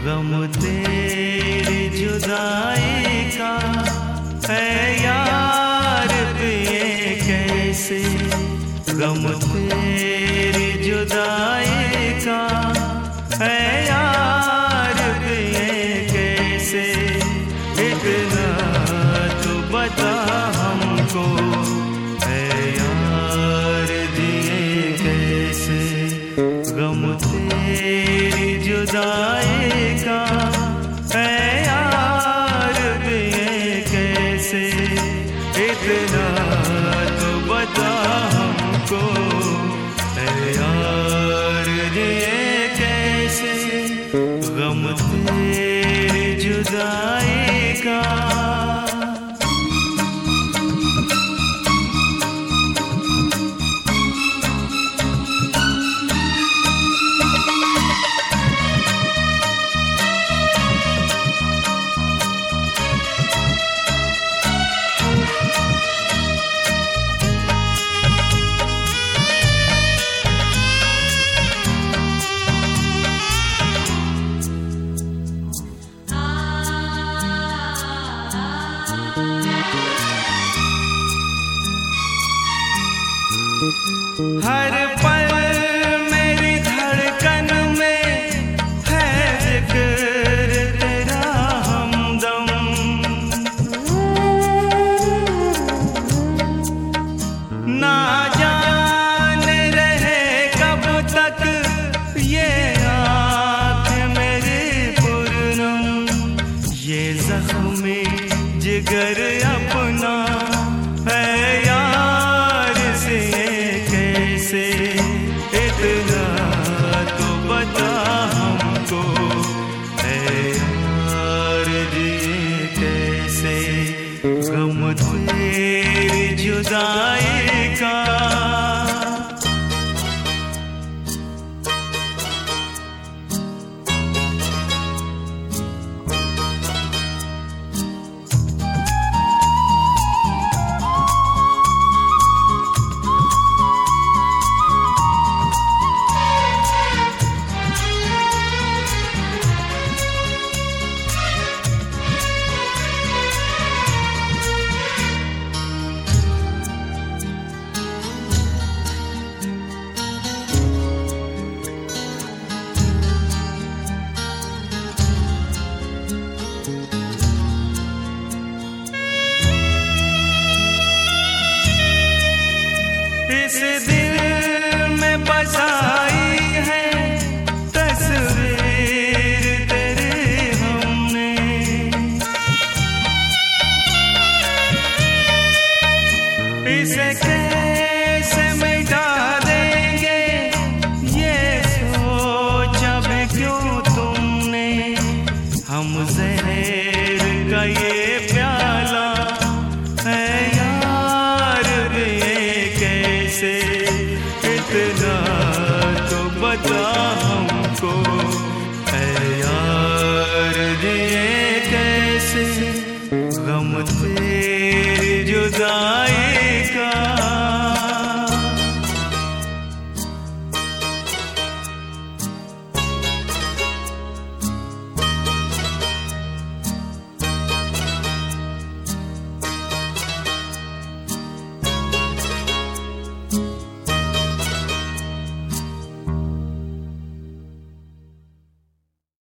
गम तेरी जुदाई का है यार पिए कैसे, गम तेरी जुदाई का है यार पिए कैसे, इतना तो बता हमको है यार दिए कैसे, गम तेरी जुदाई का है यार दिए कैसे, इतना तो बता हमको है यार दिए कैसे, गम तेरी जुदाई का। हर पल मेरी धड़कन में है जिक्र तेरा हमदम, ना जाने रहे कब तक ये आँख मेरी पुरनम, ये ज़ख्म जिगर अपना है यार से कैसे, इतना तो बता हमको है यार दिए कैसे, गम तेरी जुदाई का। इस दिल में बसाई है तस्वीर तेरी हमने, इसे कैसे मिटा देंगे ये सोचा भी क्यों तुमने, हम ज़हर का ये प्याला है यार दिए कैसे, इतना तो बता हमको है यार दिए कैसे, गम तेरी जुदाई